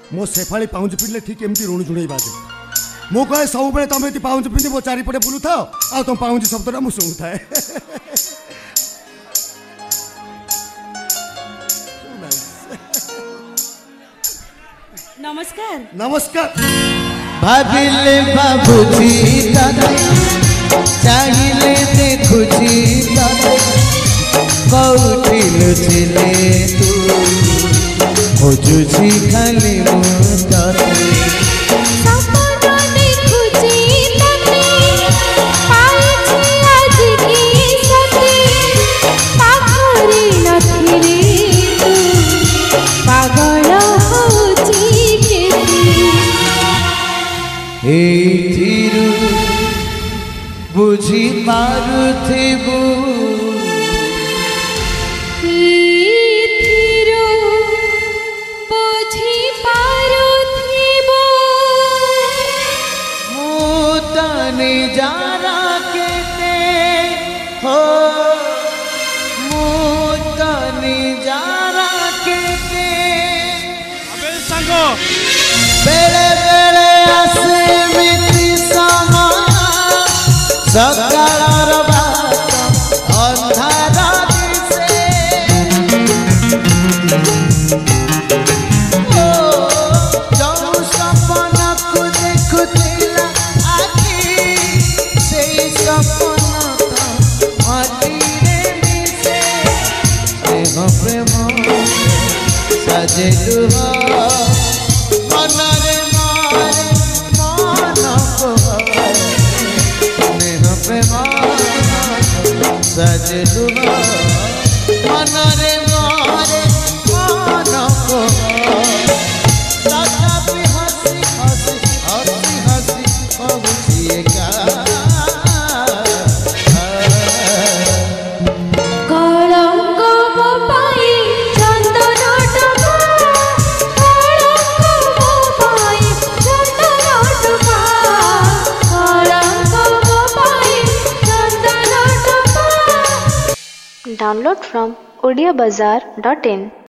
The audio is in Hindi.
मो शेफाली पाउंज पिंधले ठीक एमती ऋण जुड़े बाजे मु कहे सब बेले तुम ये पाउंज पिंधि मो चारिपटे बुलू था आ तुम पाउंज शब्दटा मु शुणु थाए नमस्कार नमस्कार भाविले बाबूजी दादा चाहिए देखुची दादा कौटी लुचिले तू खोजुची खाली मुताते बुझी पारुथिबु बुझी पारुथिबु मुतने जारा केते हो मुतने जारा केते अबे संगो बेले बेले आसे मिति समा सकाळर बात अंधारा दिसे ओ जो सपना को देखुथिला आखी सेई सपना माटीरे मिसे स्नेह प्रेम सजेलु मनरे मारे मन को सजलु मनरे मारे मन को तथापि हसी हसी हसी हसी पहुँचिए का कलंक मो पाई चंदन टका कलंक मो पाई चंदन टका कलंक मो पाई चंदन टका। Download from odiabazaar.in